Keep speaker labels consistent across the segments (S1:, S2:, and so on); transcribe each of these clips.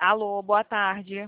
S1: Alô, boa tarde.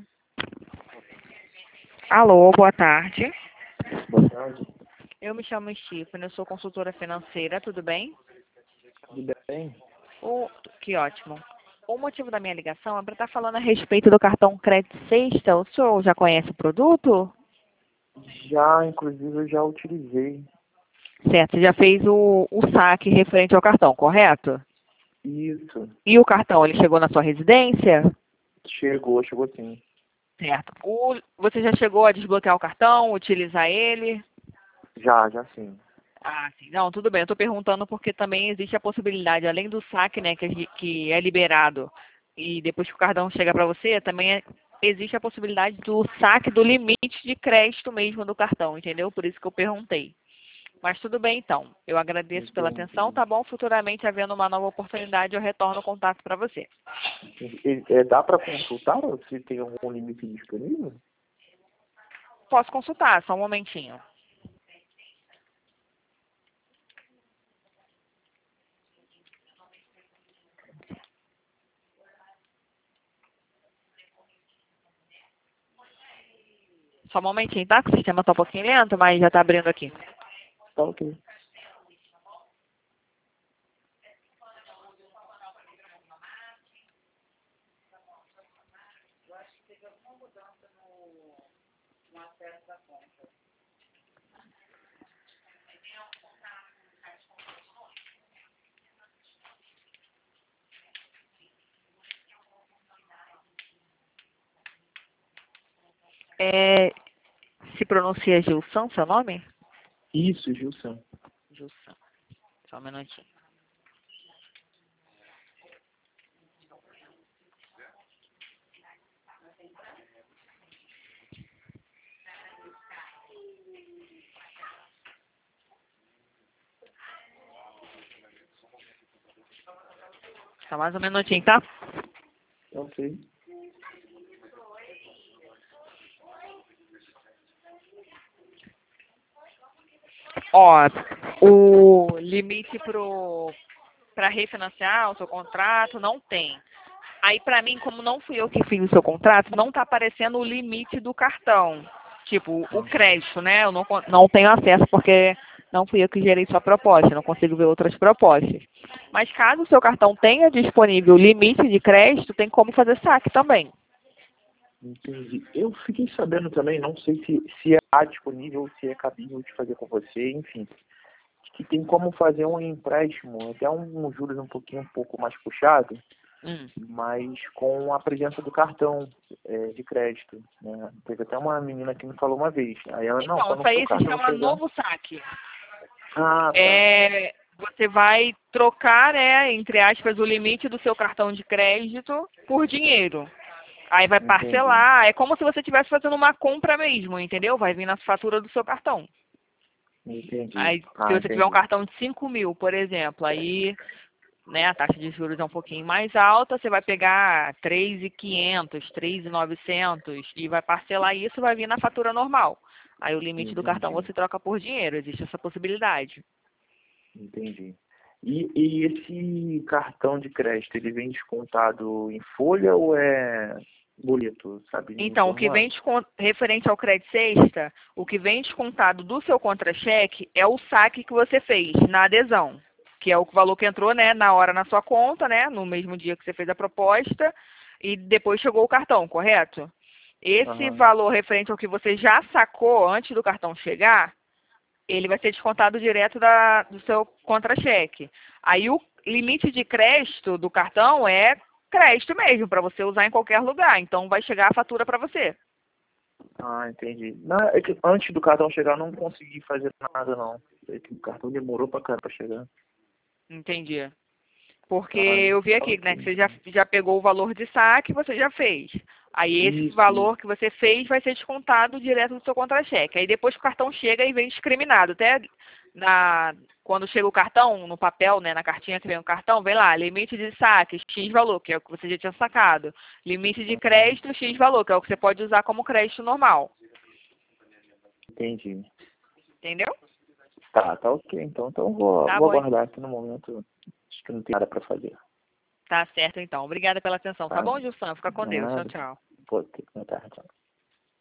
S1: Alô, boa tarde.
S2: Boa tarde.
S1: Eu me chamo Stephanie, eu sou consultora financeira, tudo bem?
S2: Tudo bem?
S1: Que ótimo. O motivo da minha ligação é para estar falando a respeito do cartão Crédito Sexta. O senhor já conhece o produto?
S2: Já, inclusive, eu já utilizei.
S1: Certo, você já fez o saque referente ao cartão, correto?
S2: Isso.
S1: E o cartão, ele chegou na sua residência?
S2: Chegou sim.
S1: Certo. Você já chegou a desbloquear o cartão, utilizar ele?
S2: Já sim.
S1: Ah, sim. Não, tudo bem. Eu estou perguntando porque também existe a possibilidade, além do saque, né, que é liberado, e depois que o cartão chega para você, também existe a possibilidade do saque do limite de crédito mesmo do cartão, entendeu? Por isso que eu perguntei. Mas tudo bem, então. Eu agradeço pela atenção,
S2: Entendi.
S1: tá bom? Futuramente, havendo uma nova oportunidade, eu retorno o contato para você.
S2: Dá para consultar se tem algum limite disponível?
S1: Posso consultar, só um momentinho. Só um momentinho, tá? Que o sistema está um pouquinho lento, mas já está abrindo aqui.
S2: Tá ok.
S1: Se pronuncia Gilson, seu nome?
S2: Isso, Gilson.
S1: Gilson. Só um minutinho. Só mais um minutinho, tá?
S2: Tá ok.
S1: Ó, o limite para refinanciar o seu contrato não tem. Aí, para mim, como não fui eu que fiz o seu contrato, não está aparecendo o limite do cartão. Tipo, o crédito, né? Eu não tenho acesso porque não fui eu que gerei sua proposta, não consigo ver outras propostas. Mas caso o seu cartão tenha disponível o limite de crédito, tem como fazer saque também.
S2: Entendi. Eu fiquei sabendo também, não sei se é disponível ou se é cabível de fazer com você, enfim, que tem como fazer um empréstimo, até um juros um pouco mais puxado,
S1: Hum.
S2: mas com a presença do cartão de crédito, né? Teve até uma menina que me falou uma vez. Aí ela, não,
S1: Então,
S2: quando
S1: isso
S2: o seu
S1: aí se
S2: cartão
S1: chama
S2: chegar...
S1: novo saque.
S2: Ah, tá.
S1: Você vai trocar, né, entre aspas, o limite do seu cartão de crédito por dinheiro. Aí vai
S2: Entendi,
S1: parcelar, é como se você estivesse fazendo uma compra mesmo, entendeu? Vai vir na fatura do seu cartão.
S2: entendi.
S1: Aí, se
S2: Ah,
S1: você tiver um
S2: entendi.
S1: cartão de 5 mil, por exemplo, aí, né, a taxa de juros é um pouquinho mais alta, você vai pegar 3.500, 3.900 e vai parcelar isso, vai vir na fatura normal. Aí o limite do cartão
S2: Entendi,
S1: você troca por dinheiro, existe essa possibilidade.
S2: entendi. E esse cartão de crédito, ele vem descontado em folha ou é boleto, sabe? Me
S1: Então, o que
S2: informar?
S1: vem referente ao crédito sexta, o que vem descontado do seu contra-cheque é o saque que você fez na adesão, que é o valor que entrou, né, na hora na sua conta, né, no mesmo dia que você fez a proposta, e depois chegou o cartão, correto? Esse
S2: Aham,
S1: valor referente ao que você já sacou antes do cartão chegar, ele vai ser descontado direto do seu contra-cheque. Aí o limite de crédito do cartão é crédito mesmo, para você usar em qualquer lugar. Então vai chegar a fatura para você.
S2: ah, entendi. Não, é que antes do cartão chegar eu não consegui fazer nada, não. É que o cartão demorou pra caramba pra chegar.
S1: Entendi. Porque
S2: Ah,
S1: eu vi aqui,
S2: ok,
S1: né, que você
S2: então.
S1: já pegou o valor de saque, você já fez. Aí esse
S2: Isso.
S1: valor que você fez vai ser descontado direto do seu contra-cheque. Aí depois que o cartão chega e vem discriminado. Até quando chega o cartão, no papel, né, na cartinha que vem o cartão, vem lá, limite de saque, X valor, que é o que você já tinha sacado. Limite de
S2: Aham,
S1: crédito, X valor, que é o que você pode usar como crédito normal.
S2: entendi.
S1: Entendeu?
S2: Tá ok, então. Então eu
S1: Tá
S2: vou
S1: bom.
S2: aguardar aqui no momento. Acho que não tem nada pra fazer.
S1: Tá certo, então. Obrigada pela atenção. Tá
S2: Tá?
S1: bom, Gilson? Fica com Deus. Tchau,
S2: Nada.
S1: tchau.
S2: Pô, tem que contar, tchau.